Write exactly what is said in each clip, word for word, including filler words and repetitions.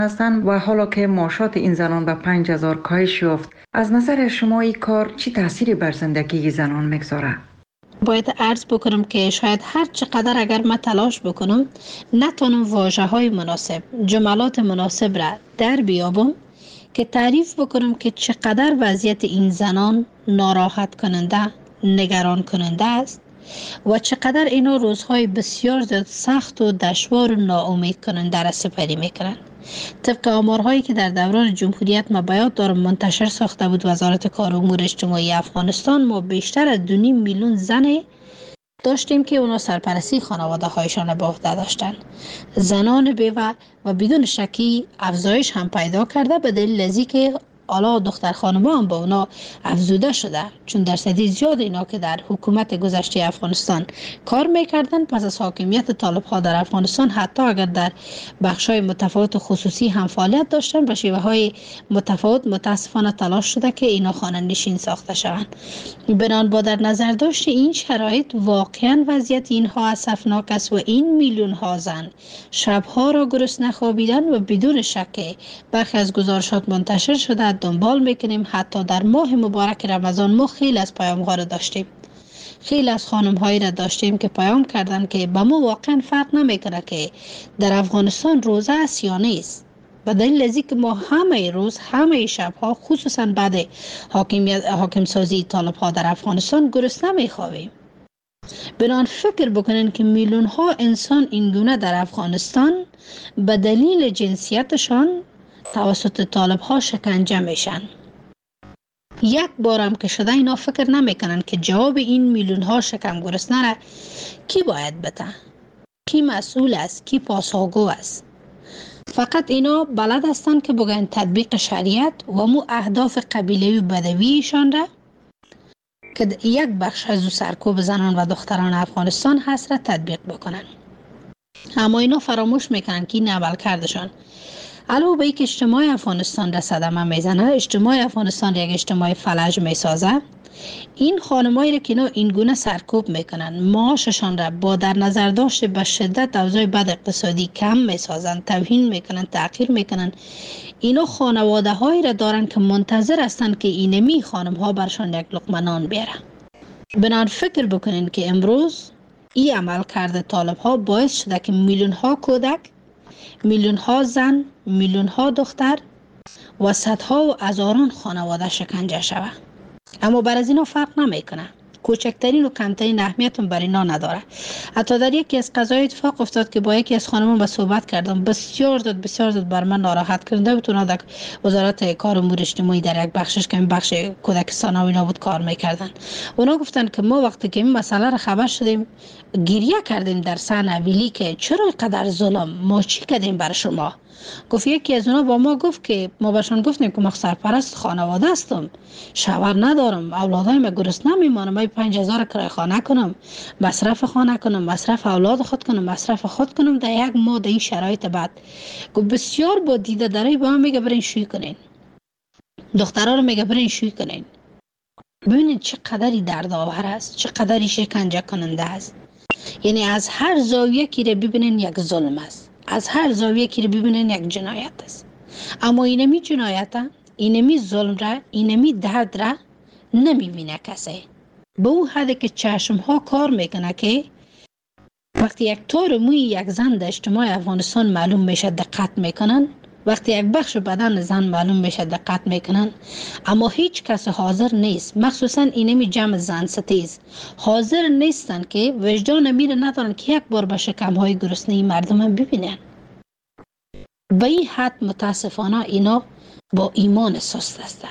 هستند و حالا که معاشات این زنان به پنج هزار کاهش یافت، از نظر شما این کار چی تأثیری بر زندگی زنان میگذاره؟ باید عرض بکنم که شاید هر چقدر اگر من تلاش بکنم نتونم واژه های مناسب، جملات مناسب را در بیابم که تعریف بکنم که چقدر وضعیت این زنان ناراحت کننده، نگران کننده است و چقدر اینا روزهای بسیار زیاد سخت و دشوار و ناامید کننده را سپری میکنن. طبق آمارهایی که در دوران جمهوریت ما بیاد دارم منتشر ساخته بود وزارت کار و امور اجتماعی افغانستان، ما بیشتر از دو نیم میلیون زن داشتیم که اونا سرپرستی خانواده هایشان به عهده داشتن. زنان بیوه و بدون شکی افزایش هم پیدا کرده به دلیل ازی که حالا دختر خانم‌ها هم با اونا افزوده شده، چون درصدی زیاد اینا که در حکومت گذشته افغانستان کار میکردن پس از حاکمیت طالب‌ها در افغانستان، حتی اگر در بخش‌های متفاوت خصوصی هم فعالیت داشتن، به شیوه‌های متفاوت متاسفانه تلاش شده که اینا خانه نشین ساخته شوند. بنان با در نظر داشت این شرایط واقعا وضعیت اینها اسفناک است و این میلیون ها زن شبها را گرسنه خوابیدن و بدون شک برخی از گزارشات منتشر شده دنبال میکنیم. حتی در ماه مبارک رمضان ما خیلی از پیام ها را داشتیم، خیلی از خانم هایی را داشتیم که پیام کردن که به ما واقعا فرق نمیکنه که در افغانستان روزه است یا نیست، به دلیل ازی که ما همه روز همه شبها خصوصا بعد حاکمیت حاکم سازی طالب ها در افغانستان گرسنه میخوابیم. بنان فکر بکنین که میلیون ها انسان اینگونه در افغانستان به دلیل جنسیتشان توسط طالب ها شکنجه میشن. یک بارم که شده اینا فکر نمیکنن که جواب این میلیون ها شکم گرسنه را کی باید بده، کی مسئول است، کی پاسخگو است. فقط اینا بلد هستن که بگن تطبیق شریعت و مو اهداف قبیله‌ای و بدویشان را که یک بخش از سرکوب زنان و دختران افغانستان هست را تطبیق بکنن. اما اینا فراموش میکنن که این عمل کردشان علاوه بر اینکه اجتماع افغانستان را صدمه میزنه، اجتماع افغانستان یک اجتماع فلج میسازه. این خانمایی را که اینا این گونه سرکوب میکنن، معاششان را با در نظر داشته به شدت اوضاع بد اقتصادی کم میسازن، توهین میکنن، تحقیر میکنن. اینا خانواده هایی را دارن که منتظر هستن که اینمی خانم ها برشان یک لقمه نان بیاره. بنان فکر بکنین که امروز این عمل کرده طالب ها باعث شده که میلیون ها کودک، میلیون ها زن، میلیون ها دختر و صدها و هزاران خانواده شکنجه شود. اما بر از اینا فرق نمیکنه، کوچکترین و کمترین اهمیت هم بر اینا نداره. حتی در یکی از قضایا اتفاق افتاد که با یکی از خانمان با صحبت کردم، بسیار زد بسیار زد بر من ناراحت کننده بود. اونا در وزارت کار و امور اجتماعی در یک بخشش که این بخش کودکستان و اینا بود کار میکردن. اونا گفتن که ما وقتی که این مسئله را خبر شدیم گریه کردیم در سن اویلی که چرا اینقدر ظلم، ما چی کردیم برای شما. گفت یکی از اونا با ما گفت که ما بهشون گفتیم که ما سرپرست خانواده هستم، شوهر ندارم، اولادای ما گرسنه میمانم، من پنج هزار کرایه خانه کنم، مصرف خانه کنم، مصرف اولاد خود کنم، مصرف خود کنم در یک ماه در این شرایط بعد. گفت بسیار با دیده داری با هم میگه برین شوی کنین، دخترها رو میگه برین شوی کنین. ببینید چقدری دردآور است، چقدری شکنجه کننده است. یعنی از هر زاویه که رو ببینین یک ظلم است، از هر زاویه که رو ببینین یک جنایت است. اما اینمی جنایت، اینمی ظلم را، اینمی درد را نمیبینه کسی. به اون حدی که چشم ها کار میکنه که وقتی یک طور موی یک زن در اجتماع افغانستان معلوم میشه دقت میکنن، وقتی یک بخش بدن زن معلوم میشه دقت میکنن، اما هیچ کس حاضر نیست، مخصوصا اینمی جمع زن ستیز حاضر نیستن که وجدان میره ندارن که یک بار به شکم های گرسنه مردم هم ببینن. به این حد متاسفانه اینا با ایمان سست هستن.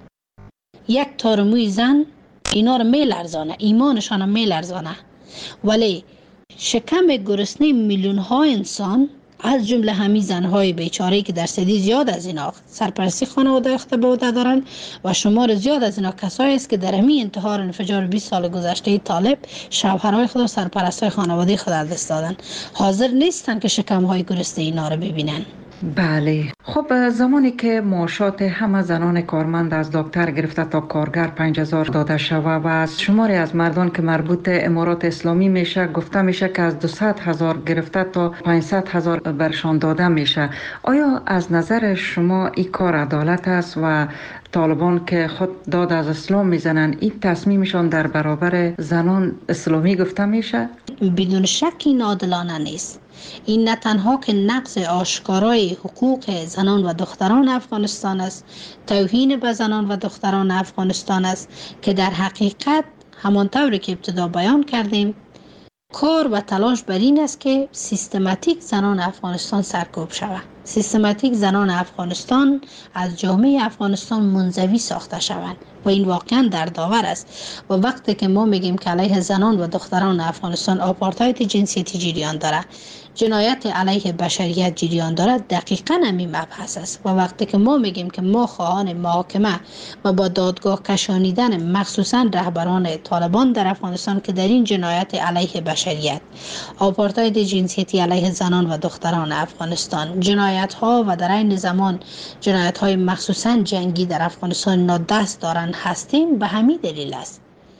یک تار موی زن اینا رو میلرزانه، ایمانشان رو میلرزانه، ولی شکم گرسنه میلیون ها انسان از جمله همین زنهای بیچاره‌ای که درصدی زیاد از اینا سرپرستی خانواده اخته به عهده دارن و شمار زیاد از اینا کسایی است که در همین انتحار انفجار بیست سال گذشته طالب شوهرای خود و سرپرستای خانواده خود از دست دادن، حاضر نیستن که شکم‌های گرسنه اینا رو ببینن. بله. خب زمانی که معاشات همه زنان کارمند از دکتر گرفته تا کارگر پنج هزار داده شود و از شماری از مردان که مربوط امارات اسلامی میشه گفته میشه که از دویست هزار گرفته تا پانصد هزار برشان داده میشه، آیا از نظر شما این کار عدالت است و طالبان که خود داد از اسلام میزنن این تصمیمشان در برابر زنان اسلامی گفته میشه؟ بدون شک این عادلانه نیست. این نه تنها که نقض آشکارای حقوق زنان و دختران افغانستان است، توهین به زنان و دختران افغانستان است که در حقیقت همانطوری که ابتدا بیان کردیم کار و تلاش بر این است که سیستماتیک زنان افغانستان سرکوب شود. سیستماتیک زنان افغانستان از جامعه افغانستان منزوی ساخته شوند و این واقعا در داور است. و وقتی که ما میگیم که علیه زنان و دختران افغانستان آپارتاید جنسیتی جریان داره، جنایت علیه بشریت جریان داره، دقیقاً همین مبحث است. و وقتی که ما میگیم که ما خواهان محاکمه و با دادگاه کشانیدن مخصوصاً رهبران طالبان در افغانستان که در این جنایت علیه بشریت، آپارتاید جنسیتی علیه زنان و دختران افغانستان، جنایت ها و در این زمان جنایت های مخصوصاً جنگی در افغانستان نادست دارن هستیم، به همین دلیل است.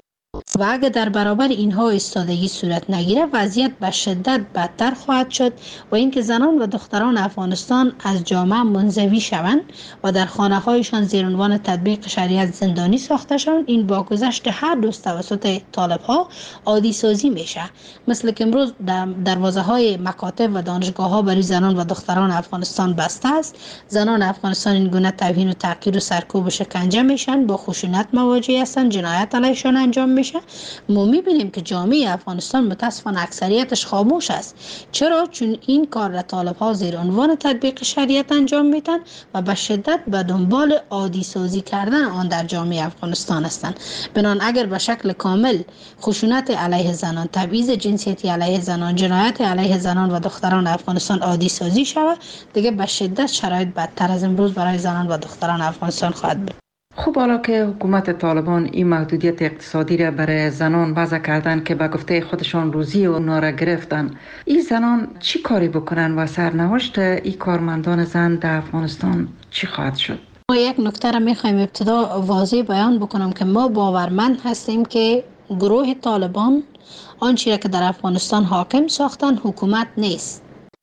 و اگر در برابر اینها ایستادگی صورت نگیره وضعیت به شدت بدتر خواهد شد و اینکه زنان و دختران افغانستان از جامعه منزوی شوند و در خانه هایشان زیر عنوان تطبیق شریعت زندانی ساخته شوند. این با گذشت هر دوست توسط طالب ها عادی سازی میشه، مثل که امروز دروازه های مکاتب و دانشگاه ها برای زنان و دختران افغانستان بسته است. زنان افغانستان این گونه توهین و تحقیر و سرکوب و شکنجه میشن، با خشونت مواجه هستند، جنایت علیهشان انجام میشه. ما میبینیم که جامعه افغانستان متاسفانه اکثریتش خاموش است. چرا؟ چون این کار را طالب ها زیر عنوان تطبیق شریعت انجام میدن و به شدت به دنبال عادی سازی کردن آن در جامعه افغانستان هستند. بنان اگر به شکل کامل خشونت علیه زنان، تبعیض جنسیتی علیه زنان، جنایت علیه زنان و دختران افغانستان عادی سازی شود، دیگه به شدت شرایط بدتر از امروز برای زنان و دختران افغانستان خواهد بود. خب حالا که حکومت طالبان این محدودیت اقتصادی را برای زنان وضع کردن که به گفته خودشان روزی اونا را گرفتن، این زنان چی کاری بکنن و سرنوشت این کارمندان زن در افغانستان چی خواهد شد؟ ما یک نکته را میخوایم ابتدا واضح بیان بکنم که ما باورمند هستیم که گروه طالبان آنچه که در افغانستان حاکم ساختن حکومت نیست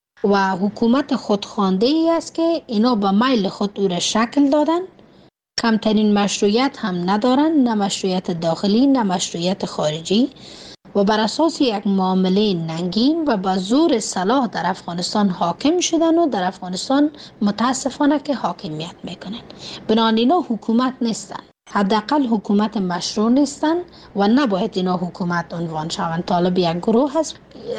و حکومت خودخوانده ای است که اینا به میل خود او را شکل دادن. کمترین مشروعیت هم ندارن، نه مشروعیت داخلی نه مشروعیت خارجی، و بر اساس یک معامله ننگین و با زور سلاح در افغانستان حاکم شدن و در افغانستان متاسفانه که حاکمیت میکنن. بنابراین اینا حکومت نیستن، حداقل حکومت مشروع نیستن و نباید اینا حکومت عنوان شوند. طالب یک گروه هست.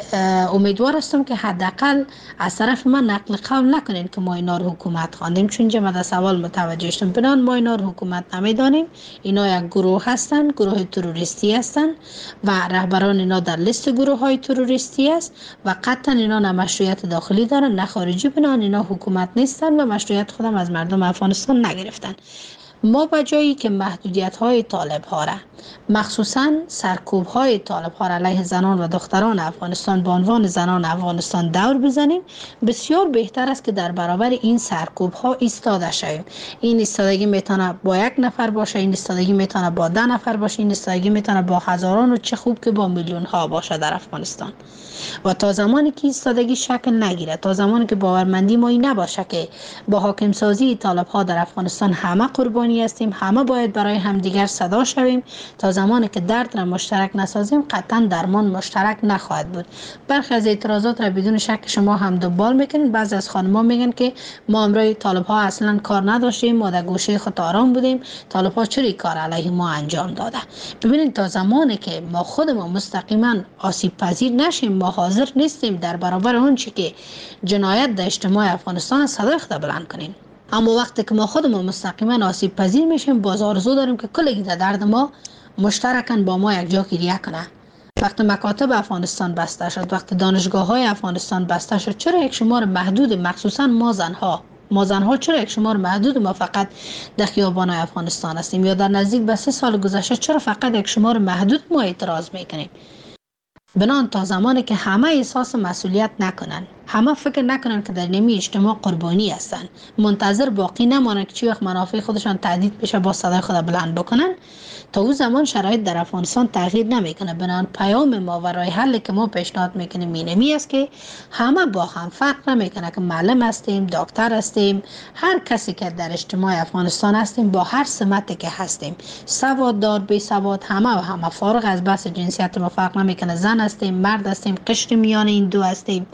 امیدوار هستم که حداقل از طرف من نقل قول نکنین که ما اینا رو حکومت خواندیم، چون جمع در سوال متوجه شدم. بنان ما اینا رو حکومت نمیدانیم. اینا یک گروه هستن، گروه تروریستی هستن و رهبران اینا در لیست گروه های تروریستی است و قطعا اینا نه مشروعیت داخلی دارن نه خارجی. بنان اینا حکومت نیستن و مشروعیت خودم از مردم افغانستان نگرفتن. ما به جایی که محدودیت های طالب ها را، مخصوصا سرکوب های طالب ها را علیه زنان و دختران افغانستان به عنوان زنان افغانستان دور بزنیم، بسیار بهتر است که در برابر این سرکوب ها ایستاده شویم. این ایستادگی میتونه با یک نفر باشه، این ایستادگی میتونه با ده نفر باشه، این ایستادگی میتونه با هزاران و چه خوب که با میلیون ها باشه در افغانستان. و تا زمانی که ایستادگی شکل نگیره، تا زمانی که باورمندی ما این نباشه که با حاکم سازی طالب ها در افغانستان همه قربانی هستیم، همه باید برای همدیگر صدا شویم، تا زمانی که درد را مشترک نسازیم قطعا درمان مشترک نخواهد بود. برخی از اعتراضات را بدون شک شما هم دنبال میکنید. بعضی از خانم‌ها میگن که ما امروز طالب ها اصلا کار نداشتیم، ما در گوشه خود آرام بودیم، طالب ها چرا کار علیه ما انجام داده. ببینید تا زمانی که ما خودمون مستقیما آسیب پذیر نشیم، ما حاضر نیستیم در برابر اون چی که جنایت در اجتماع افغانستان صدای خود بلند کنیم. اما وقتی که ما خودمون مستقیما آسیب پذیر میشیم، باز آرزو داریم که کلی در درد ما مشترکاً با ما یک جا گریه کنه. وقتی مکاتب افغانستان بسته شد، وقتی دانشگاه های افغانستان بسته شد، چرا یک شمار محدود، مخصوصا ما زنها ما زنها چرا یک شمار محدود ما فقط در خیابان افغانستان هستیم؟ یا در نزدیک به سه سال گذشته چرا فقط یک شمار محدود ما اعتراض میکنیم؟ بنان تا زمانی که همه احساس مسئولیت نکنن، همه فکر نکنن که در نمی اجتماع قربانی هستن، منتظر باقی نمانند که چی وقت منافع خودشان تهدید بشه با صدای خود بلند بکنن. تا اون زمان شرایط در افغانستان تغییر نمیکنه. بنان پیام ما و راه حل که ما پیشنهاد میکنیم اینمی است که همه با هم، فرق نمیکنه که معلم هستیم، دکتر هستیم، هر کسی که در اجتماع افغانستان هستیم، با هر سمتی که هستیم، سواد دار بی سواد، همه و همه، فارغ از بحث جنسیت ما فرق نمیکنه، زن هستیم، مرد هستیم، قشر میان این دو هستیم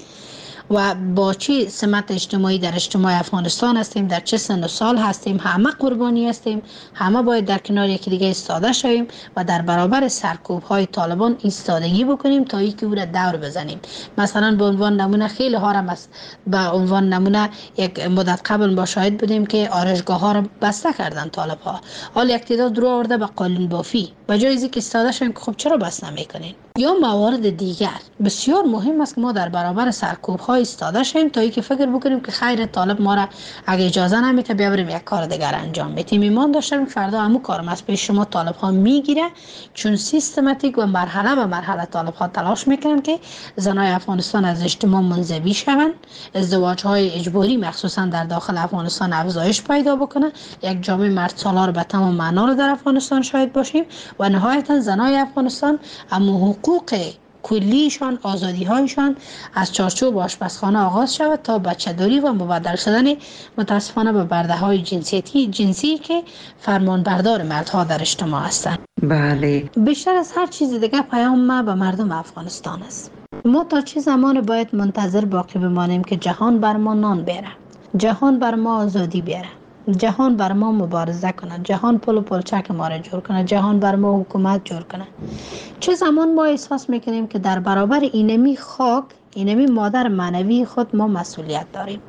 و با چه سمت اجتماعی در اجتماع افغانستان هستیم، در چه سن و سال هستیم، همه قربانی هستیم. همه باید در کنار یکی دیگه ایستاده شویم و در برابر سرکوب های طالبان ایستادگی بکنیم تا اینکه او را دور بزنیم. مثلا به عنوان نمونه خیلی ها را به عنوان نمونه یک مدت قبل ما شاهد بودیم که آرایشگاه ها را بسته کردن طالب ها. حال یک تعداد رو آورده به قالین بافی، به جای اینکه ایستاده شویم که خب چرا بس نمیکنین؟ یا موارد دیگر. بسیار مهم است که ما در برابر سرکوب های ایستاده شیم تا اینکه فکر بکنیم که خیر طالب ما را اگه اجازه نمیده بیا بریم یک کار دیگر انجام بدیم. ایمان داشتیم فردا همون کارم از پیش شما طالب ها میگیره، چون سیستماتیک و مرحله به مرحله طالب ها تلاش میکنن که زنای افغانستان از اجتماع منزوی شوند، ازدواج های اجباری مخصوصا در داخل افغانستان افزایش پیدا بکنه، یک جامعه مرد سالار به تمام معنا رو در افغانستان شاهد باشیم و نهایتا زنای افغانستان اما حقوق کلیشان، آزادی هایشان از چارچوب آشپزخانه آغاز شود تا بچه‌داری و مبدل شدن متاسفانه به برده های جنسیتی جنسی که فرمان بردار مردها در اجتماع هستند. بله. بیشتر از هر چیز دیگه پیام ما به مردم افغانستان است. ما تا چه زمان باید منتظر باقی بمانیم که جهان بر ما نان بیاره، جهان بر ما آزادی بیاره، جهان بر ما مبارزه کنه، جهان پل و پلچک ما را جور کنه، جهان بر ما حکومت جور کنه؟ چه زمان ما احساس میکنیم که در برابر اینمی خاک، اینمی مادر معنوی خود ما مسئولیت داریم؟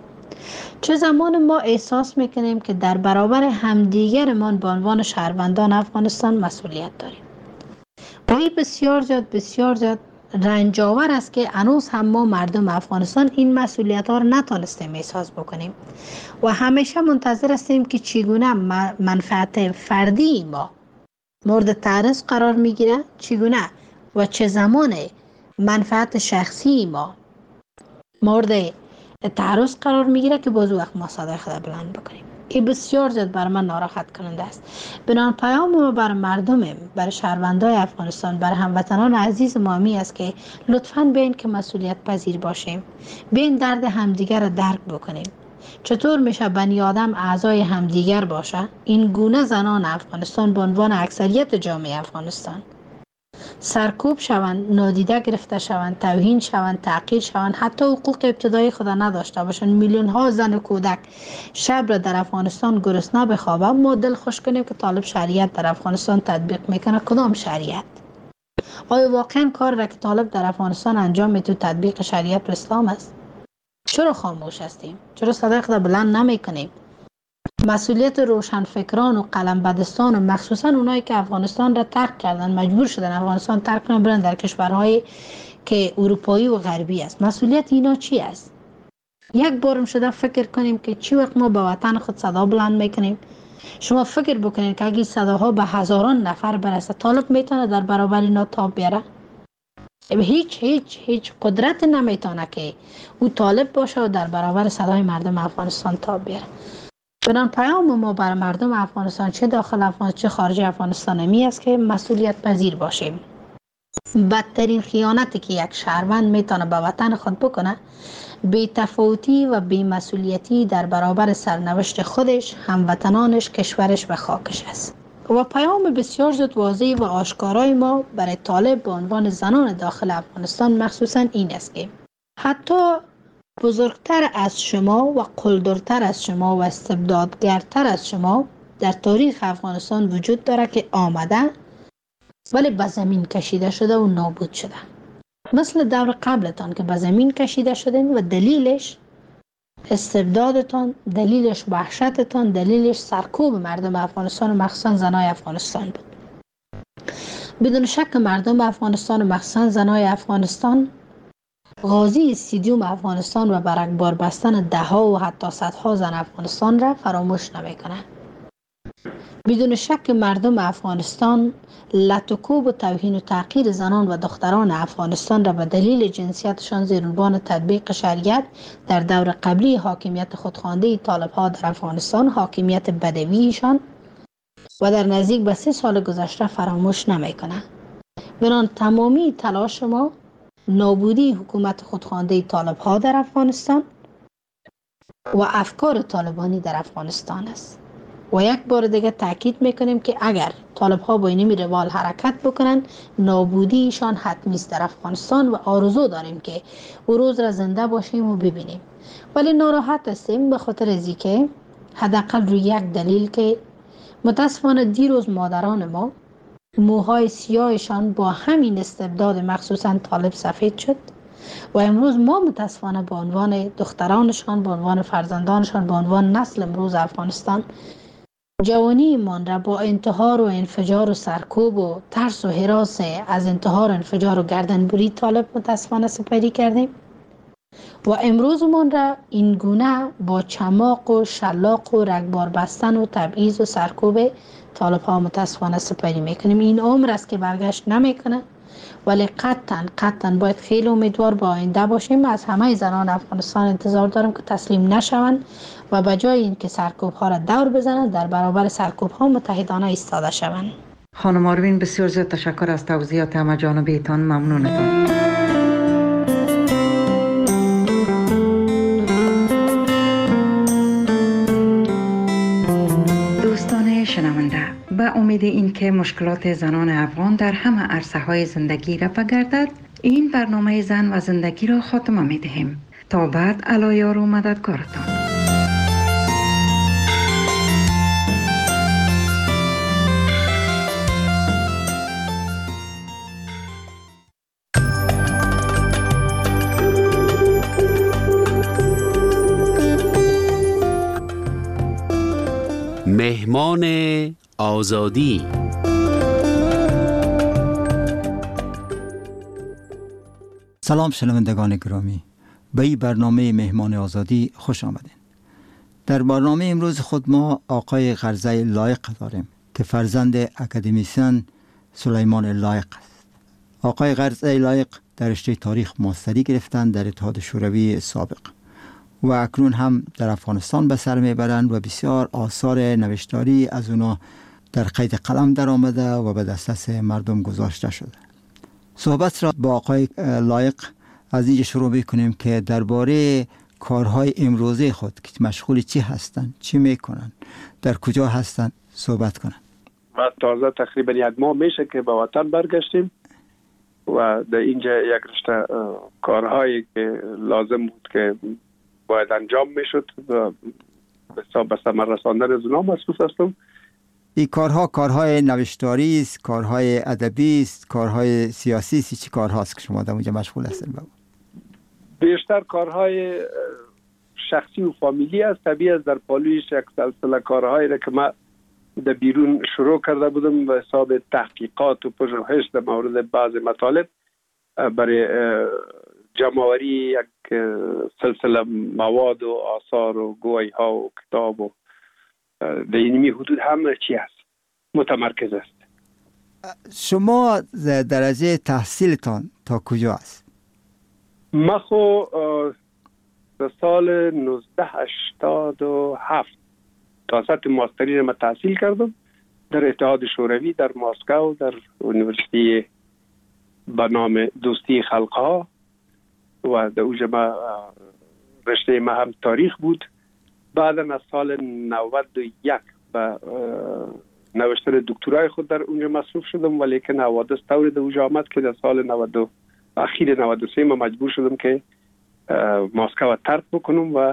چه زمان ما احساس میکنیم که در برابر همدیگرمان به عنوان شهروندان افغانستان مسئولیت داریم؟ و این بسیار زیاد بسیار زیاد رنجاور است که هنوز هم ما مردم افغانستان این مسئولیت ها رو نتانستیم احساس بکنیم و همیشه منتظر هستیم که چگونه منفعت فردی ما مورد تعرض قرار میگیره، چگونه و چه زمان منفعت شخصی ما مورد تعرض قرار میگیره که باز وقت ما صدای خود بلند بکنیم. این بسیار زیاد بر من ناراحت کننده است. بنابراین پیام ما بر مردم، بر شهروندان افغانستان، بر هموطنان عزیز ما می است که لطفاً بیاین که مسئولیت پذیر باشیم، بیاین درد همدیگر را درک بکنیم. چطور میشه بنی آدم اعضای همدیگر باشه؟ این گونه زنان افغانستان به عنوان اکثریت جامعه افغانستان سرکوب شوند، نادیده گرفته شوند، توهین شوند، تحقیر شوند، حتی حقوق ابتدایی خود نداشته باشند. میلیون ها زن و کودک شب را در افغانستان گرسنه بخوابند. ما دل خوش کنیم که طالب شریعت در افغانستان تطبیق میکنه. کدام شریعت؟ آیا واقعا کار را که طالب در افغانستان انجام میده تطبیق شریعت اسلام است؟ چرا خاموش هستیم؟ چرا صدای خود بلند نمیکنیم؟ مسئولیت روشنفکران و قلم بدستان و مخصوصا اونایی که افغانستان را ترک کردن، مجبور شدن افغانستان ترک کنن برن در کشورهای که اروپایی و غربی است، مسئولیت اینا چی است؟ یک بارم شده فکر کنیم که چی وقت ما به وطن خود صدا بلند میکنیم. شما فکر بکنید که اگه صداها به هزاران نفر برسه، طالب میتونه در برابر اینا تاب بیاره؟ هیچ هیچ هیچ قدرت نمیتونه که او طالب باشه و در برابر صدای مردم افغانستان تاب بیاره. بنان پیام ما بر مردم افغانستان، چه داخل افغانستان چه خارج افغانستان، می است که مسئولیت پذیر باشیم. بدترین خیانتی که یک شهروند میتونه به وطن خود بکنه، بی تفاوتی و بی مسئولیتی در برابر سرنوشت خودش، هموطنانش، کشورش و خاکش است. و پیام بسیار زود واضح و آشکارای ما برای طالب به عنوان زنان داخل افغانستان مخصوصا این است که حتی بزرگتر از شما و قلدرتر از شما و استبدادگرتر از شما در تاریخ افغانستان وجود داره که آمده ولی به زمین کشیده شده و نابود شده. مثل دور قبلتان که به زمین کشیده شدین و دلیلش استبدادتان، دلیلش وحشتتان، دلیلش سرکوب مردم افغانستان و مخصوصا زنای افغانستان بود. بدون شک مردم افغانستان و مخصوصا زنای افغانستان غازی استادیوم افغانستان و برگبار بستن ده ها و حتی صدها زن افغانستان را فراموش نمی کنند. بدون شک مردم افغانستان لطوکوب و توهین و تحقیر زنان و دختران افغانستان را به دلیل جنسیتشان زیر عنوان تطبیق شریعت در دور قبلی حاکمیت خودخوانده طالب‌ها در افغانستان، حاکمیت بدویشان و در نزدیک به سه سال گذشته فراموش نمی‌کنند. بنان تمامی تلاش ما نابودی حکومت خودخوانده طالب‌ها در افغانستان و افکار طالبانی در افغانستان است. و یک بار دیگه تاکید میکنیم که اگر طالب ها با این روال حرکت بکنن، نابودیشان حتمی است در افغانستان و آرزو داریم که او روز را زنده باشیم و ببینیم. ولی ناراحت هستیم به خاطر از اینکه حداقل روی یک دلیل که متاسفانه دیروز مادران ما موهای سیاهشان با همین استبداد مخصوصا طالب سفید شد و امروز ما متاسفانه به عنوان دخترانشان، به عنوان فرزندانشان، به عنوان نسل امروز افغانستان جوانی من را با انتحار و انفجار و سرکوب و ترس و هراس از انتحار و انفجار و گردنبری طالب متاسفانه سپری کردیم و امروز من را این گونه با چماق و شلاق و رگبار بستن و تبعیض و سرکوب طالب ها متاسفانه سپری میکنیم. این عمر است که برگشت نمیکنه، ولی قطعا قطعا باید خیلی امیدوار با آینده باشیم. از همه زنان افغانستان انتظار دارم که تسلیم نشوند و به جای اینکه سرکوب ها را دور بزنند در برابر سرکوب ها متحدانه ایستاده شوند. خانم آروین بسیار زیاد تشکر از توضیحات همه جانبیتان. ممنونتان. دوستان شنونده، به امید اینکه مشکلات زنان افغان در همه عرصه‌های زندگی رفع گردد، این برنامه زن و زندگی را خاتمه می‌دهیم. تا بعد، الایار و مددکارتان. مهمان آزادی. سلام شنوندگان گرامی، به این برنامه مهمان آزادی خوش آمدین. در برنامه امروز خود ما آقای غرزه لایق داریم که فرزند اکادمیسین سلیمان لایق است. آقای غرزه لایق در رشته تاریخ ماستری گرفتند در اتحاد شوروی سابق و اکنون هم در افغانستان به سر میبرند و بسیار آثار نوشتاری از اونا در قید قلم در آمده و به دسترس مردم گذاشته شده. صحبت را با آقای لایق از اینجا شروع میکنیم که درباره کارهای امروزی خود که مشغول چی هستند، چی میکنن، در کجا هستند صحبت کنن. و تازه تقریبا یک ماه میشه که به وطن برگشتیم و در اینجا یک رشته کارهایی که لازم بود که باید انجام میشد و به ثمر رساندن از اونها مصروف هستم. این کارها کارهای نوشتاری است، کارهای ادبی است، کارهای سیاسی است، چی کارهاست که شما در اونجا مشغول هستین؟ بیشتر کارهای شخصی و فامیلی است. طبیعی است در پالویش یک سلسله کارهایی را که من در بیرون شروع کرده بودم به حساب تحقیقات و پژوهش در مورد بعض مطالب برای جمع‌آوری یک سلسله مواد و آثار و گویی ها و کتاب و در اینمی حدود هم چی هست متمرکز است. شما درجه تحصیلتان تا کجا است؟ ما خو در سال نوزده هشتاد و هفت تا سطح ماستری را تحصیل کردم در اتحاد شوروی در مسکو در یونیورسیتی به نام دوستی خلقها و در اوجه ما رشته ما هم تاریخ بود. بعد از سال نود و یک به نوشتن دکترای خود در اونجا مصروف شدم، ولی که حوادث طوری در اوجه آمد که در سال نود اخیر نود و سه ما مجبور شدم که مسکو ترک بکنم و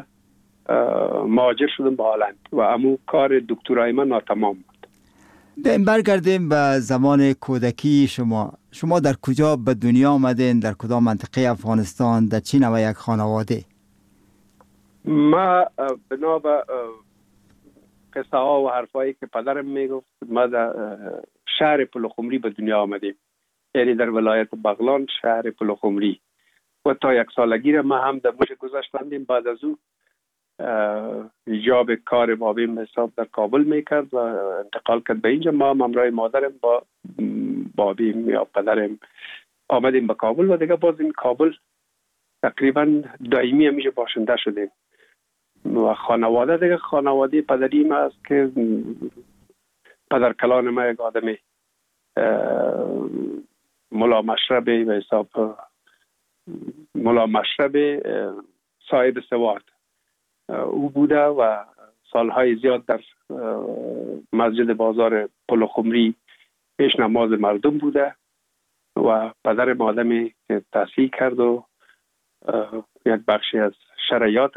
مهاجر شدم به هلند و امو کار دکترای من ناتمام بود. برگردیم به زمان کودکی شما. شما در کجا به دنیا آمدین؟ در کدام منطقه افغانستان؟ در چی نوع یک خانواده؟ ما بنا به قصه ها و حرفایی که پدرم میگفت ما در شهر پلخمری به دنیا آمدیم، یعنی در ولایت بغلان شهر پلخمری و تا یک سالگی را ما هم در موش گذاشتندیم. بعد از او ایجاب کار بابیم به حساب در کابل میکرد و انتقال کرد به اینجا. ما همراه مادرم با بابیم یا پدرم آمدیم به کابل و دیگه باز این کابل تقریبا دائمی همیشه باشنده شدیم. و خانواده دیگه خانواده پدری ما است که پدر کلان ما یک آدم ملا مشربی به حساب ملا مشربی صاحب سواد او بوده و سالهای زیاد در مسجد بازار پل خمری پیش نماز مردم بوده و پدر آدمی که تحصیل کرد و یک بخشی از شرایط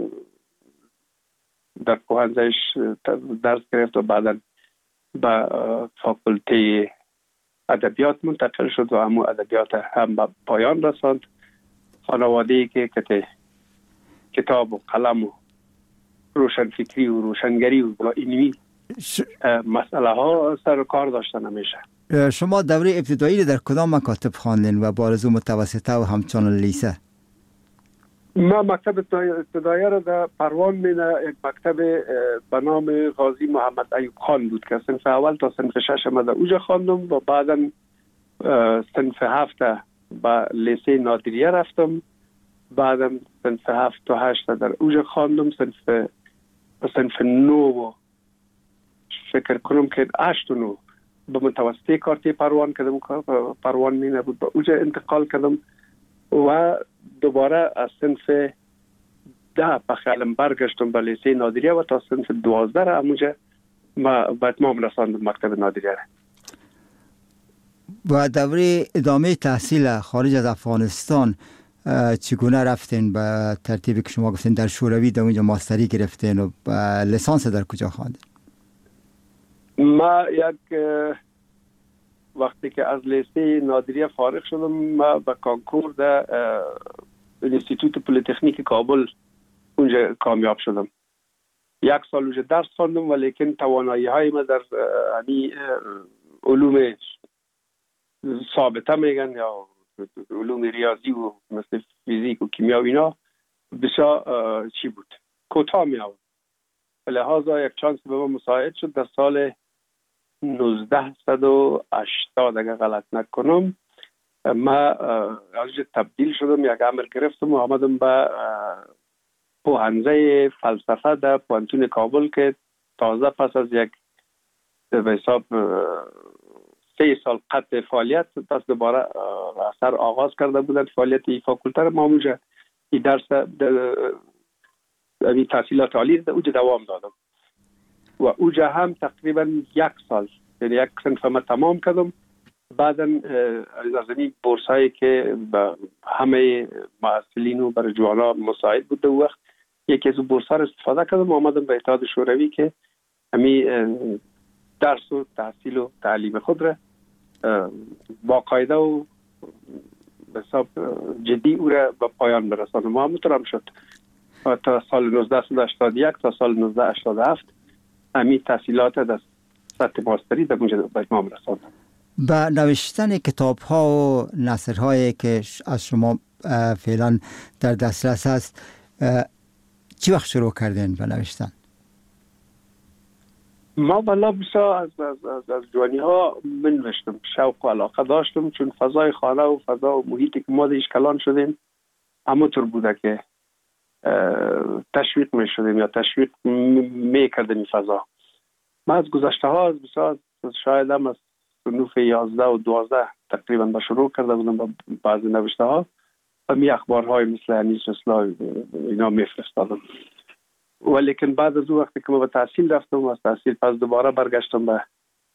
در پوهنزهش درس گرفت و بعدا به فاکولته ادبیات منتقل شد و همون ادبیات هم به پایان رساند. خانواده‌ای که کتاب و قلم و روشنفکری و روشنگری و علمی مسئله ها سر و کار داشتن همیشه. شما دوره ابتدایی در کدام مکاتب خواندین و بارزو متوسطه و همچنان لیسه؟ ما مکتب ابتدایی را در پروان مینه یک مکتب به نام غازی محمد ایوب خان بود که صنف اول تا صنف شش ما در اوجا خواندم و بعدا صنف هفت به لیسه نادریه رفتم. بعدا صنف هفت تا هشت در اوجا خواندم. صنف صنف نو فکر کنم که هشت و نو به متوسطه کارتی پروان کردم. پروان مینه بود به اوجا انتقال کردم و دوباره از صنف ده به خیالم برگشتم به لیسه نادریه و تا صنف دوازده را همونجا ما به اتمام رساندم مکتب نادریه را. و دوره ادامه تحصیل خارج از افغانستان چگونه رفتین؟ به ترتیبی که شما گفتین در شوروی در اونجا ماستری گرفتین و لیسانس در کجا خواندین؟ ما یک وقتی که از لیسه نادریه فارغ شدم ما به کانکور در انستیتوت پلیتکنیک کابل اونجا کامیاب شدم. یک سال اونجا درس خواندم ولیکن توانایی های ما در یعنی علوم ثابته میگن یا علوم ریاضی و مثل فیزیک و کیمیا و اینا بسیار چی بود کوتاه می آورد. لحاظا یک چانس به ما مساعد شد در سال نوزده و هشتاد اگر غلط نکنم ما از تبدیل شدم، یک امر گرفتم و آمدم به پوهنزه فلسفه در پوهنتون کابل که تازه پس از یک به حساب سه سال قطع فعالیت پس دوباره اثر آغاز کرده بودند فعالیت ای فاکولته. ما اونجا این درس این تحصیلات عالی در اونجا دوام دادم و اونجا هم تقریبا یک سال یعنی یک صنف ما تمام کردم. بعدا از این بورس هایی که به همه محصلین و برای جوانا مساعد بود دو وقت یکی از بورس ها را استفاده کردم و آمدم به اتحاد شوروی که همی درس و تحصیل و تعلیم خود را با قاعده و به حساب جدی او را به پایان برسانم. ما همونطور شد و تا سال نوزده هشتاد و یک تا سال نوزده هشتاد و هفت همی تحصیلات در سطح ماستری در اونجا به اتمام رساندم. با نوشتن کتاب ها و نثر هایی که از شما فعلا در دسترس هست چی وقت شروع کردین به نوشتن؟ ما والا بسا از, از, از, از جوانی ها من نوشتم، شوق و علاقه داشتم چون فضای خانه و فضا و محیطی که ما دیش کلان شدیم همونطور بوده که تشویق می شدیم یا تشویق می کردیم این فضا. ما از گذشته ها از بسا شاید هم از صنوف یازده و دوازده تقریبا با شروع کرده بودم با بعضی نوشته ها و می اخبارهای مثل انیس رسلا اینا می فرستادم. ولیکن بعد از اون وقتی که ما به تحصیل رفتم و از تحصیل پس دوباره برگشتم به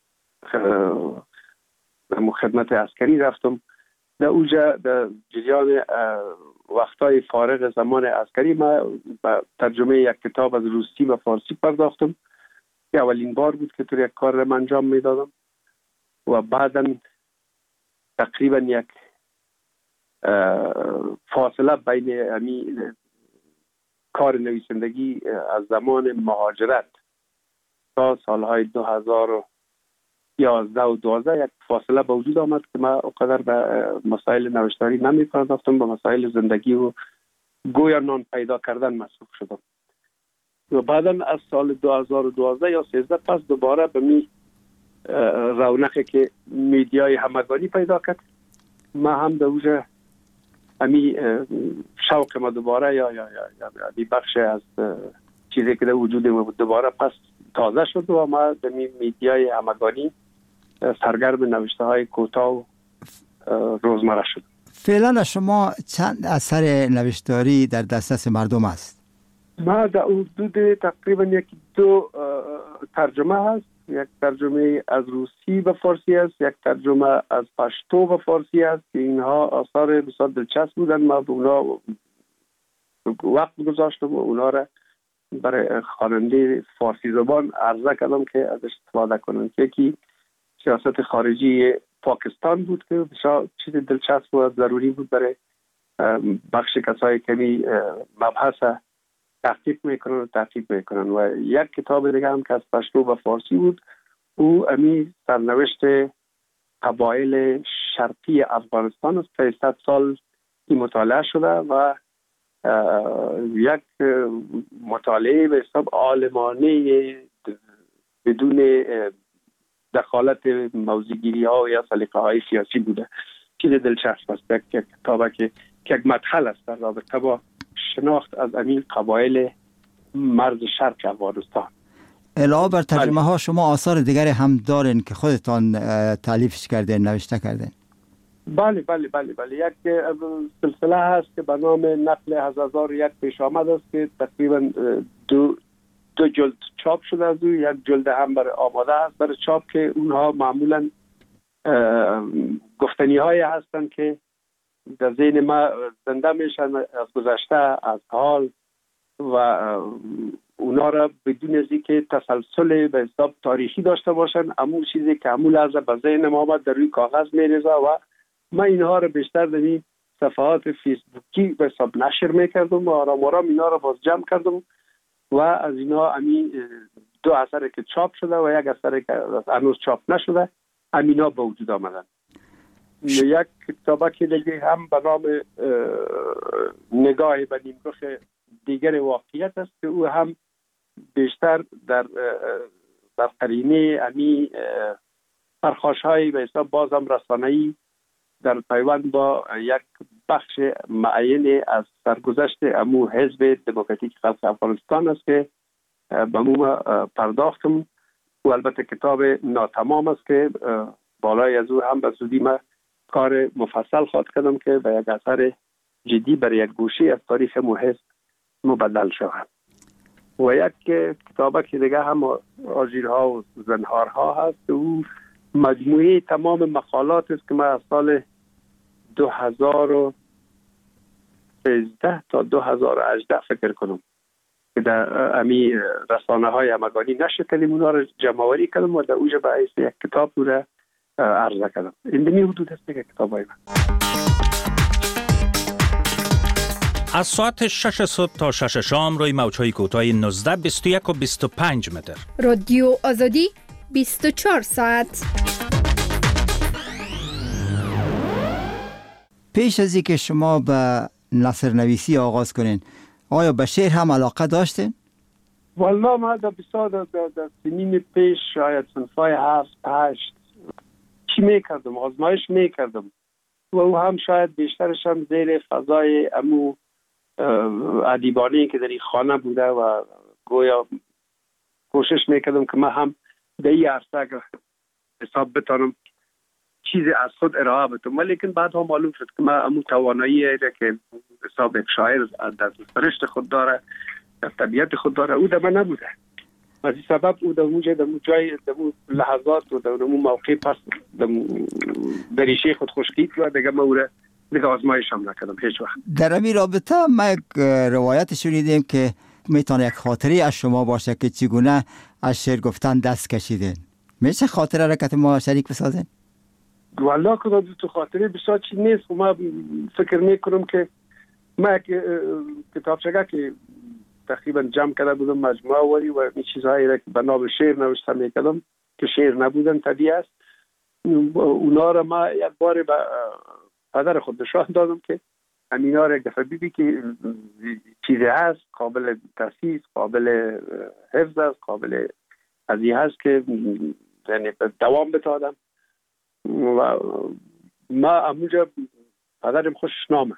خدمت عسکری رفتم. در اوجا در جریان وقتای فارغ زمان عسکری ما به ترجمه یک کتاب از روسی و فارسی پرداختم که اولین بار بود که طور یک کار را انجام میدادم و بعدا تقریبا یک فاصله بین همی کار نویسندگی از زمان مهاجرت تا سالهای دو هزار و یازده و دوازده یک فاصله به وجود آمد که من اونقدر به مسائل نوشتاری نمی پرداختم، به مسائل زندگی و گویا نان پیدا کردن مصروف شدم. و بعدا از سال دو هزار و دوازده یا سیزده پس دوباره به می رونقی که میدیای همگانی پیدا کرد، ما هم در اوجه امی شوق ما دوباره یا یا یا یا بخش از چیزی که در وجود ما بود دوباره پس تازه شد و ما در میدیای همگانی سرگرم نوشته های کوتاه و روزمره شد. فعلا شما چند اثر نوشتاری در دسترس مردم است؟ ما در حدود تقریبا یک دو ترجمه هست، یک ترجمه از روسی به فارسی است، یک ترجمه از پشتو به فارسی است که اینها آثار بسیار دلچسب بودن. ما به اونا وقت گذاشتم و اونا را برای خواننده فارسی زبان عرضه کردم که ازش استفاده کنند. یکی سیاست خارجی پاکستان بود که بسیار چیز دلچسب و ضروری بود برای بخش کسایی که می مبحث تحقیق میکنن و تحقیق میکنن. و یک کتاب دیگه هم که از پشتو به فارسی بود، او امی سرنوشت قبایل شرقی افغانستان است که صد سال این مطالعه شده و یک مطالعه به حساب عالمانه بدون دخالت موضوعگیری ها یا سلیقه های سیاسی بوده. چیز دلچسب است. یک کتابه که یک مدخل است در رابطه با شناخت از امین قبایل مرز شرق افغانستان. علاوه بر ترجمه ها شما آثار دیگری هم دارین که خودتان تالیفش کردین، نوشته کردین؟ بله بله بله بله یک سلسله هست که به نام نقل از هزار یک پیش آمد است که تقریبا دو دو جلد چاپ شده از او، یک جلد هم برای آماده است برای چاپ که اونها معمولا گفتنی های هستند که در ذهن ما زنده میشن از گذشته، از حال و اونا را بدون از اینکه تسلسل به حساب تاریخی داشته باشن، اما چیزی که همون لحظه به ذهن ما آمد در روی کاغذ میریزه و من اینها را بیشتر در این صفحات فیسبوکی به حساب نشر میکردم و آرام آرام اینا را باز جمع کردم و از اینا امی دو اثر که چاپ شده و یک اثر که هنوز چاپ نشده امینا به وجود آمدن. یک کتابه که دیگه هم به نام نگاه به نیمرخ دیگر واقعیت است که او هم بیشتر در در قرینه امی پرخاش‌های به حساب بازم رسانه‌ای در پیوند با یک بخش معین از سرگذشت امو حزب دموکراتیک خلق افغانستان است که به مو پرداختم و البته کتاب ناتمام است که بالای از او هم به زودی ما کار مفصل خواهد کردم که به یک اثر جدی برای یک گوشه از تاریخ مو حزب مبدل شود. و یک کتابه که دیگه هم آژیرها و زنهارها هست، او مجموعه تمام مقالات است که من از سال دو هزار و سیزده تا دو هزار و هجده فکر کنم که در امی رسانه های همگانی نشر کردیم، اونا رو جمع‌آوری کردم و در اوجه به حیث یک کتاب رو عرضه کردم. این دمی حدود است که کتاب های من. از ساعت شش صبح تا شش شام روی موج‌های کوتاه نوزده، بیست و یک و بیست و پنج متر. رادیو آزادی بیست و چهار ساعت. پیش از اینکه شما به نثر نویسی آغاز کنین، آیا به شعر هم علاقه داشتین؟ والا ما در بسیار در, در سنین پیش شاید صنفای هفت هشت چی میکردم، آزمایش میکردم و او هم شاید بیشترش هم زیر فضای امو ادیبانه‌ای که در این خانه بوده و گویا کوشش میکردم که من هم در این عرصه حساب بتانم چیزی از خود ارائه بدم، ولیکن بعد هم معلوم شد که من امو توانایی که حساب یک شاعر در سرشت خود داره، در طبیعت خود داره، او در من نبوده. از این سبب او در اونجا در اون جای در اون لحظات و در اون موقع پس در ریشه خود خشکید و دیگه من او را دیگه آزمایش هم نکردم هیچ وقت. در این رابطه ما یک روایت شنیدیم که میتونه یک خاطره از شما باشه که چگونه از شعر گفتن دست کشیدین. میشه خاطره را که ما شریک بسازین؟ والله که تو خاطره بسیار چیز نیست. ما فکر میکنم که ما یک کتابچه که تقریبا جمع کرده بودم مجموعه وری و این چیزهایی را که به نام شعر نوشته میکردم که شعر نبودن طبیعی است، اونا را ما یک بار به پدر خود نشان دادم که امینا را دفعه بیبی که چیزی هست قابل تاسیس، قابل حفظ است، قابل ازی هست که یعنی دوام بتادم. و ما اموجا پدرم خوشش نامد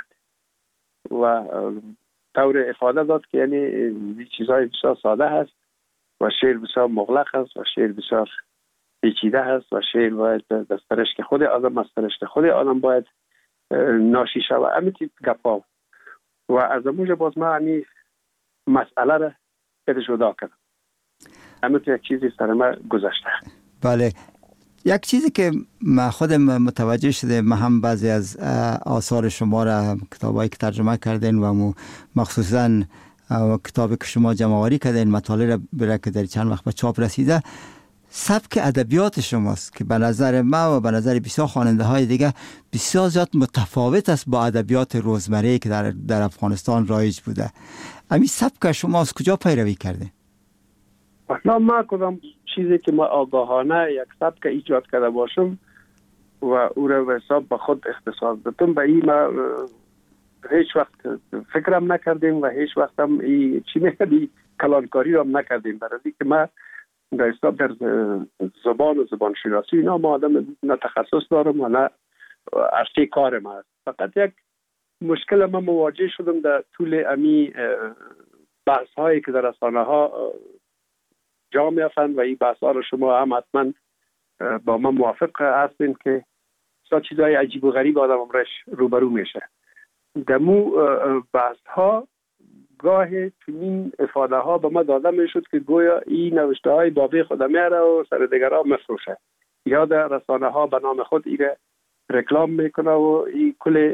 و طور افاده داد که یعنی چیزهای بسیار ساده هست و شعر بسیار مغلق است و شعر بسیار پیچیده هست و شعر باید دسترشت خود آدم دسترشت خود آدم باید ناشی شود. امی تیپ گپا و از اموجا باز ما امی مسئله را پیدا جدا کردم. امی تو یک چیزی سر ما گذشته. بله، یک چیزی که من خودم متوجه شده، من هم بعضی از آثار شما را کتابایی که ترجمه کردین و مخصوصا کتابی که شما جمع‌آوری کردین مطالعه را برای که در چند وقت به چاپ رسیده، سبک ادبیات شماست که به نظر ما و به نظر بسیار خواننده های دیگه بسیار زیاد متفاوت است با ادبیات روزمره که در در افغانستان رایج بوده. همین سبک شما از کجا پیروی کرده؟ اصلا ما کدام چیزی که ما آگاهانه یک سبک ایجاد کرده باشم و او را به حساب به خود اختصاص دادم، به این ما هیچ وقت فکرم نکردیم و هیچ وقت هم ای چی میگی کلانکاری را نکردیم، برای که ما در حساب در زبان و زبان شناسی اینا ما آدم نه تخصص دارم و نه عرصه کار ما است. فقط یک مشکل ما مواجه شدم در طول امی بحث هایی که در رسانه ها جا میافتند و این بحث ها رو شما هم حتما با ما موافق هستین که سا چیزهای عجیب و غریب آدم امرش روبرو میشه. دمو بحث ها گاه چنین افاده ها به ما داده میشد که گویا این نوشته های بابی خود میاره و سر دیگر ها مفروشه، یا در رسانه ها به نام خود ایره رکلام میکنه و این کل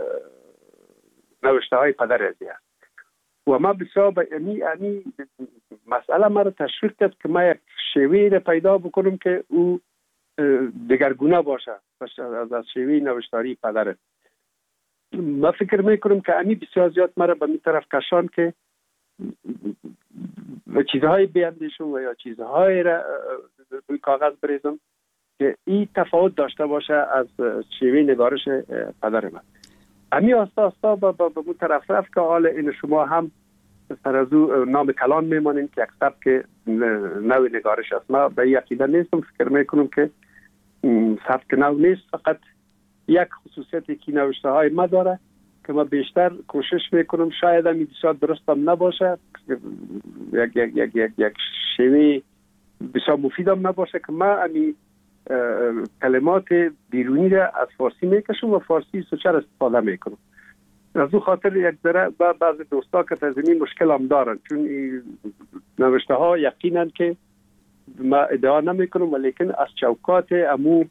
نوشته های پدر ازی هست. و ما بسیار به امی امی مسئله ما رو تشویق کرد که ما یک شیوه رو پیدا بکنم که او دگرگونه باشه از شیوه نوشتاری پدره. ما فکر میکنم که امی بسیار زیاد مرا به می طرف کشان که چیزهای بیندیشم و یا چیزهای را روی کاغذ بریزم که این تفاوت داشته باشه از شیوه نگارش پدر من. امی آستا آستا به اون طرف رفت که حال این شما هم سر از او نام کلان میمانین که یک سبک نوی نگارش است. ما به یقیده نیستم، فکر میکنم که سبک نو نیست، فقط یک خصوصیتی که نوشته های ما داره که ما بیشتر کوشش میکنم شاید هم بسیار درست هم نباشه، یک یک یک یک یک شیوه بسیار مفید هم نباشه که ما امی کلمات بیرونی را از فارسی میکشم و فارسی سوچر استفاده میکنم. از او خاطر یک ذره بعض دوستا که تزمین مشکل هم دارن، چون نوشته ها یقینا که ما ادعا نمی کنم ولیکن از چوکات امو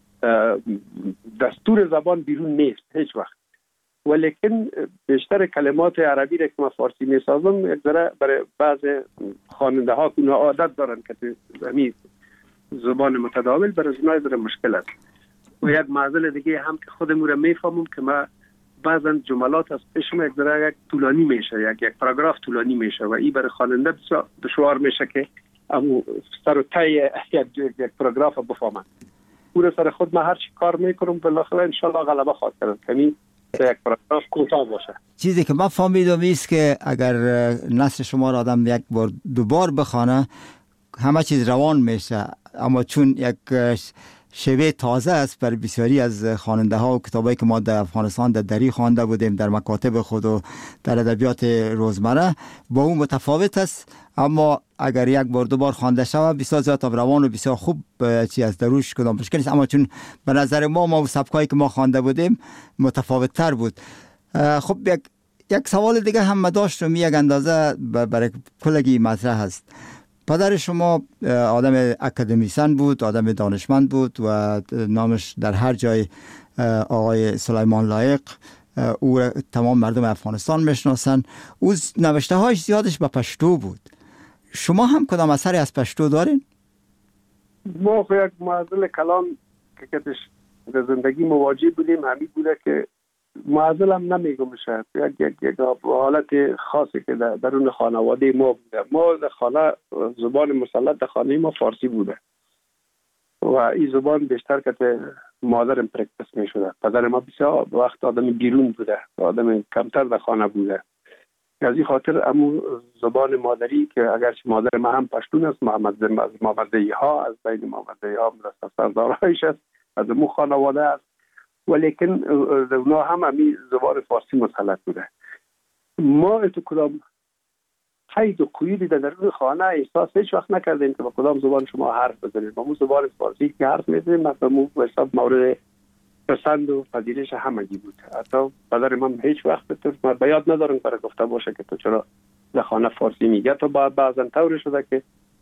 دستور زبان بیرون نیست هیچ وقت، ولیکن بیشتر کلمات عربی را که ما فارسی می سازم یک ذره برای بعض خواننده ها که عادت دارن که همین زبان متداول برای اونها ذره مشکل است. و یک معضل دیگه هم که خودمون را میفهمم که ما بعضا جملات از پیشم یک ذره یک طولانی میشه، یک یک پاراگراف طولانی میشه و این برای خواننده بسیار دشوار میشه که امو سر و ته یک یک پاراگراف بفهمن. او سر خود ما هر چی کار میکنم بالاخره ان شاء الله غلبه خواهد کرد که یک پاراگراف کوتاه باشه. چیزی که من فهمیدم است که اگر نثر شما را آدم یک بار دوبار بخونه همه چیز روان میشه، اما چون یک شیوه تازه است بر بسیاری از خواننده ها و کتابایی که ما در افغانستان در دری خوانده بودیم در مکاتب خود و در ادبیات روزمره با اون متفاوت است، اما اگر یک بار دو بار خوانده شود بسیار زیاد روان و بسیار خوب چی از دروش کدام مشکل نیست، اما چون به نظر ما ما سبکایی که ما خوانده بودیم متفاوت تر بود. خب یک یک سوال دیگه هم داشتم، یک اندازه برای کلگی مطرح هست. پدر شما آدم اکادمیسن بود، آدم دانشمند بود و نامش در هر جای آقای سلیمان لایق، او تمام مردم افغانستان میشناسن. او نوشته هایش زیادش به پشتو بود. شما هم کدام اثری از پشتو دارین؟ ما یک معضل کلام که کتش در زندگی مواجه بودیم همین بوده که معضل هم نمیگم شاید یک یک یک حالت خاصی که در درون خانواده ما بوده. ما در خانه زبان مسلط در خانه ما فارسی بوده و این زبان بیشتر که مادرم پرکتس می شده. پدر ما بسیار وقت آدم بیرون بوده، آدم کمتر در خانه بوده. از این خاطر امو زبان مادری که اگرچه مادر ما هم پشتون است، محمد از محمدی ها، از بین محمدی ها مدرسه سردارایش است، از امو خانواده است، ولیکن اونا هم امی زبان فارسی مسلط بوده. ما اتو کدام قید و قیودی در درون خانه احساس هیچ وقت نکردیم که با کدام زبان شما حرف بزنید. با مو زبان فارسی که حرف میزنیم مثلا مو حساب مورد پسند و پذیرش همگی بود. حتی پدر من هیچ وقت تو ما بیاد ندارم برای گفته باشه که تو چرا در خانه فارسی میگه. تو با بعضن طور شده که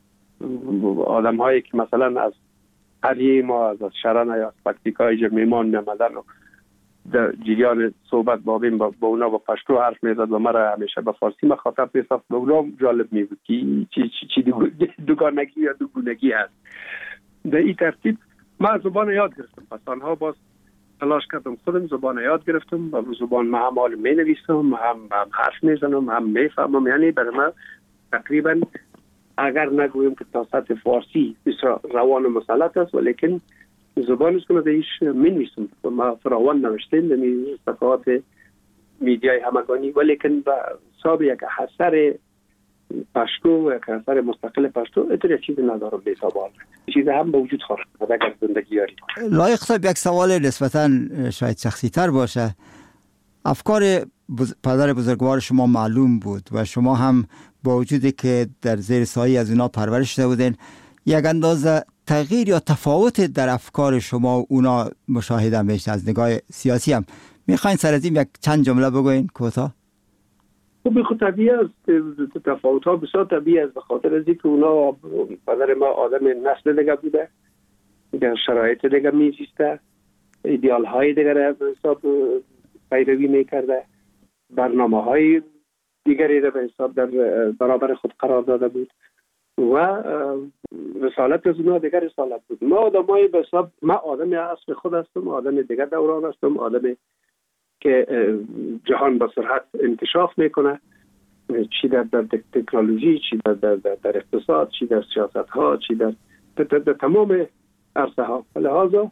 آدم هایی که مثلا از قریه ما از شرن یا از پکتیکای جمیمان میامدن و در جریان صحبت با بین با, با اونا با پشتو حرف میزد و مرا همیشه با فارسی مخاطب میساخت. به اونا جالب می بود که چی چی چی دوگانگی یا دوگونگی هست. در این ترتیب من زبان یاد گرفتم. پس آنها باز تلاش کردم خودم زبان یاد گرفتم و زبان ما هم حال می نویسم، هم, هم حرف میزنم، هم میفهمم. یعنی برای من تقریبا اگر نگویم که تا سطح فارسی بسیار روان و مسلط است، ولیکن زبان است که من ایش می نویسم. ما فراوان نوشتیم در صفحات میدیای همگانی، ولیکن با حساب یک اثر پشتو، یک اثر مستقل پشتو اتر چیزی ندارم به حساب آن. چیزی هم به وجود خواهد اگر زندگی یاری. لایق صاحب، یک سوال نسبتاً شاید شخصی تر باشه. افکار بز... پدر بزرگوار شما معلوم بود و شما هم با وجودی که در زیر سایه از اونا پرورش شده بودین، یک اندازه تغییر یا تفاوت در افکار شما و اونا مشاهده میشه از نگاه سیاسی هم. میخواین سر از این یک چند جمله بگوین کوتاه؟ خب خود طبیعی است، تفاوت ها بسیار طبیعی است، به خاطر از اینکه اونا پدر ما آدم نسل دیگه بوده، در شرایط دیگه میزیسته، ایدیال های دیگه را به حساب پیروی میکرده، برنامه های دیگری را به حساب در برابر خود قرار داده بود و رسالت از اونا دیگر رسالت بود. ما آدم های به حساب، من آدم اصل خود هستم، آدم دیگر دوران هستم، آدم که جهان با سرعت انکشاف میکنه، چی در, در تکنولوژی، چی در, در, در, در اقتصاد، چی در سیاست ها، چی در, در, در, در تمام عرصه ها. لحاظا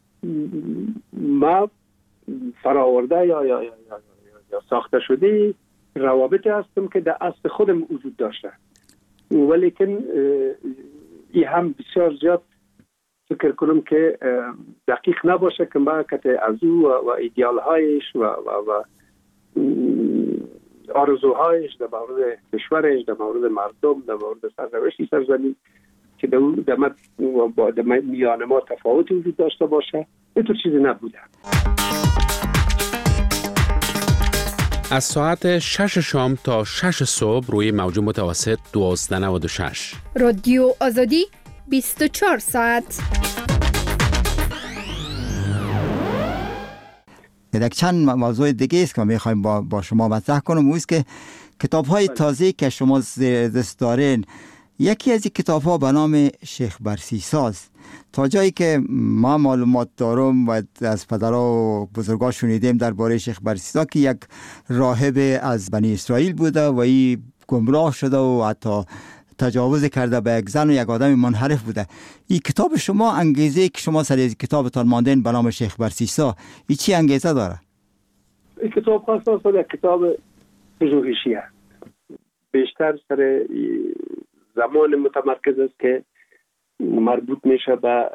ما فراورده یا, یا, یا, یا, یا ساخته شده روابطی هستم که در اصل خودم وجود داشته، ولیکن این هم بسیار زیاد فکر کنم که دقیق نباشه که ما که از او و ایدیال هایش و, و, و آرزوهایش در مورد کشورش، در مورد مردم، در مورد سرنوشت سرزمین که در میان ما تفاوتی وجود داشته باشه، اینطور چیزی نبوده. از ساعت شش شام تا شش صبح روی موج متوسط دوازده نود و شش رادیو آزادی بیست و چهار ساعت. یک چند موضوع دیگه است که میخوایم با, با شما مطرح کنم، اوست که کتاب های تازه که شما زیر دست دارین، یکی از این کتاب ها به نام شیخ برسیساست. تا جایی که ما معلومات دارم و از پدرها و بزرگا شنیدیم درباره شیخ برسیسا که یک راهب از بنی اسرائیل بوده و این گمراه شده و حتی تجاوز کرده به یک زن و یک آدم منحرف بوده. این کتاب شما، انگیزه که شما سر از کتابتان ماندین به نام شیخ برسیسا، این چی انگیزه داره؟ این کتاب خاص است، یک کتاب پژوهشی است، بیشتر سر زمان متمرکز است که مربوط میشه به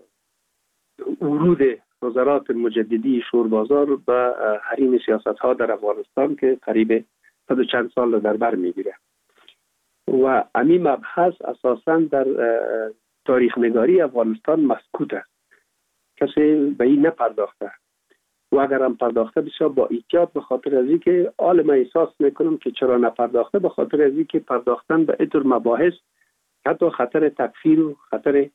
ورود وزارات مجددی شوربازار به حریم سیاست ها در افغانستان که قریب صد و چند سال در بر میگیره و امی مبحث اساساً در تاریخ نگاری افغانستان مسکوت است، کسی به این نپرداخته و اگر هم پرداخته بسیار با احتیاط، به خاطر از اینکه حال من احساس میکنم که چرا نپرداخته، به خاطر از اینکه پرداختن به اینطور مباحث حتی خطر تکفیر و خطر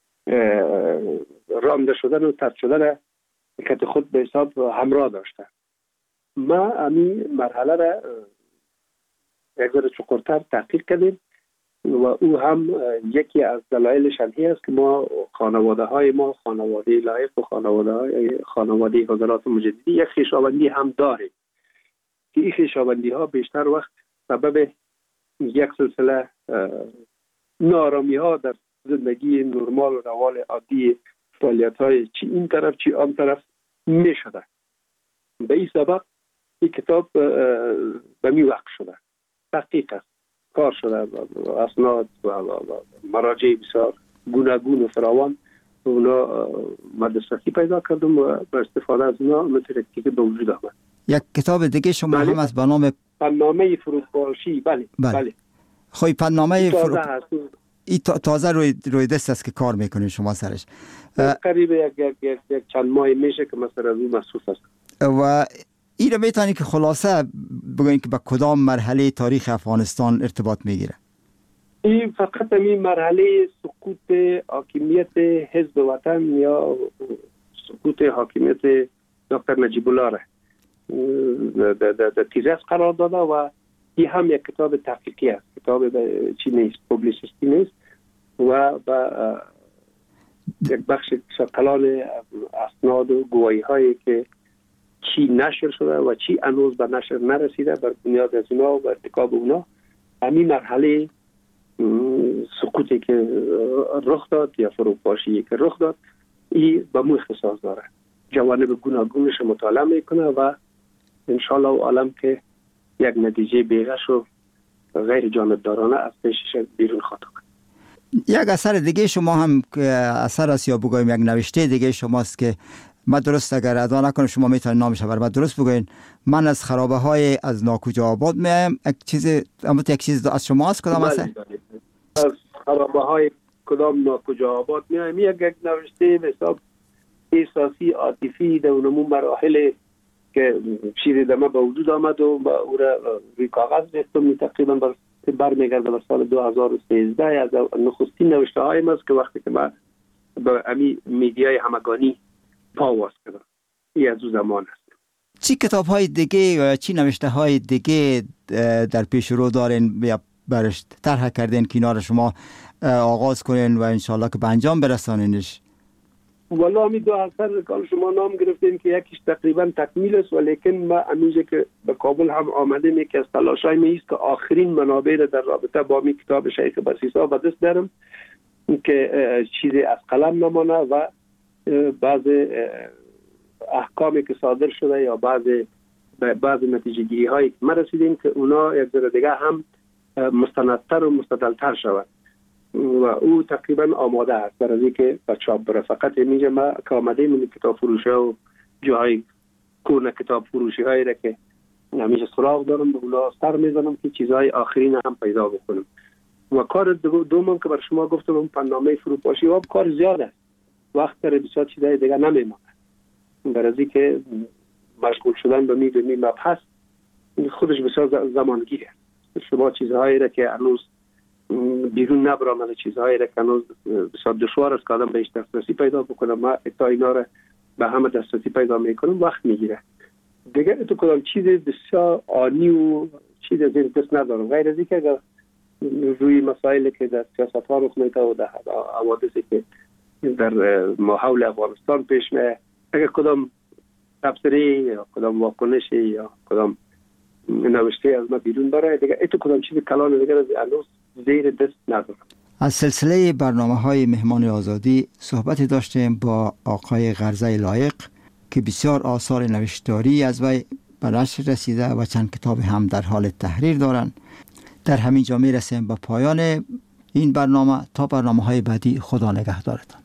رانده شدن و طرد شدن که خود به حساب همراه داشته. ما امی مرحله را یک ذره چقدرتر تحقیق کردیم و او هم یکی از دلایلش هی است که ما خانواده های ما خانواده لایق و خانواده های خانواده حضرات مجددی یک خویشاوندی هم داریم که این خویشاوندی ها بیشتر وقت سبب یک سلسله نارامی ها در زندگی نرمال و روال عادی فعالیت های چی این طرف چی آن طرف می شده. به این سبب این کتاب به می وقت شده، تحقیق است، کار شده، اسناد و مراجع بسیار گوناگون و فراوان اونا مدرستی پیدا کردم و با استفاده از اونا مترکی که به وجود آمد. یک کتاب دیگه شما بله. هم از به نام پنامه فروپاشی. بله بله, بله. خب پنامه فروپاشی فرو... این تازه روی روی دست است که کار میکنید شما سرش. قریب یک یک یک, یک چند ماه میشه که مثلا از اون مصروف است. و این رو میتونی که خلاصه بگوین که به کدام مرحله تاریخ افغانستان ارتباط میگیره؟ این فقط این مرحله سقوط حاکمیت حزب وطن یا سقوط حاکمیت دکتر نجیب الله را در تیزس قرار داده و این هم یک کتاب تحقیقی است، کتاب چی نیست، پوبلیسیستی نیست و با یک بخش کلان اسناد و گواهی هایی که چی نشر شده و چی هنوز به نشر نرسیده بر بنیاد از اونا و ارتکاب اونا همین مرحله سقوطی که رخ داد یا فروپاشی که رخ داد این به مو اختصاص داره، جوانب گوناگونش مطالعه میکنه و انشالله عالم که یک نتیجه بیغش و غیر جانبدارانه از پیشش بیرون خواهد آمد. یک اثر دیگه شما هم اثر است یا بگویم یک نوشته دیگه شماست که من درست اگر ادا نکنم شما میتونید نامش بر من درست بگوین. من از خرابه های از ناکجا آباد میایم. یک چیز اما یک چیز از شما است کدام اثر؟ از خرابه های کدام ناکجا آباد میایم یک یک نوشته به حساب احساسی عاطفی در اون مراحل که شیر دمه به وجود آمد و با او را روی کاغذ ریختم. تقریبا برمیگرده به سال دو هزار و سیزده از نخستین نوشته هایم است که وقتی که من به امی میدیای همگانی پاواز کردم. این از او زمان است. چی کتاب های دیگه و چی نوشته های دیگه در پیش رو دارین یا برش طرح کردین که اینا رو شما آغاز کنین و انشالله که به انجام برسانینش؟ والا امی دو اثر کال شما نام گرفتین که یکیش تقریبا تکمیل است ولیکن ما امیجه که به کابل هم آمده می که از تلاشای می است که آخرین منابع در رابطه با می کتاب شیخ بسیسا به دست دارم که چیزی از قلم نمانه و بعض احکامی که صادر شده یا بعض بعض نتیجه گیری هایی که ما رسیدیم که اونا یک ذره دیگه هم مستندتر و مستدلتر شود و او تقریبا آماده است برای اینکه به چاپ بره. فقط اینجا ما که آمده من کتاب فروشی و جاهای کورن کتاب فروشی هایی را که همیشه سراغ دارم به اونا سر میزنم که چیزهای آخرین هم پیدا بکنم. و کار دوم که بر شما گفتم اون پنامه فروپاشی و کار زیاد است، وقت داره بسیار چیزهای دیگه نمیمونه برای اینکه مشغول شدن به می به می مبحث خودش بسیار زمانگیره. شما چیزهایی را که هنوز بیرون نبرامده، چیزهایی را که هنوز بسیار دشوار است که آدم بهش دسترسی پیدا بکنه، ما تا اینا را به همه دسترسی پیدا میکنم وقت میگیره دیگه. تو کدام چیز بسیار آنی و چیز از این دست ندارم غیر از اینکه اگر روی مسائلی که در سیاست ها رخ میده و در حوادثی که در ماحول افغانستان پیش میاد اگر کدام تبصره یا کدام واکنشی یا کدام نوشته از ما بیرون بره دیگه ایتو کدام چیز کلان دیگه از هنوز زیر دست ندارم. از سلسله برنامه های مهمان آزادی صحبتی داشتیم با آقای غرزه لایق که بسیار آثار نوشتاری از وی به نشر رسیده و چند کتاب هم در حال تحریر دارند. در همین جا می رسیم به پایان این برنامه. تا برنامه های بعدی خدا نگهدارتان.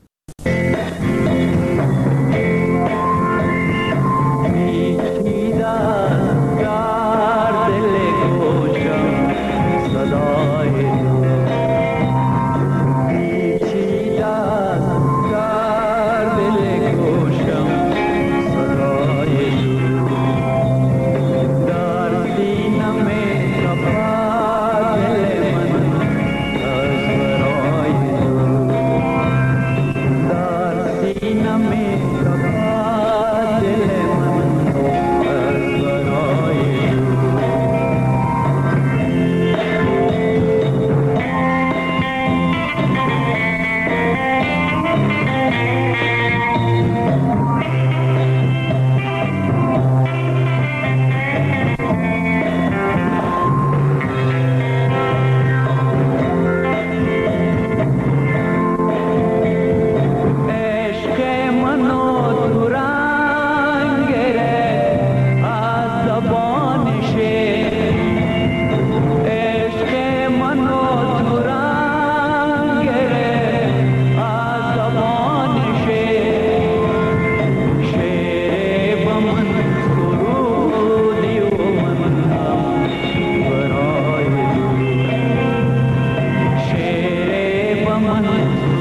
من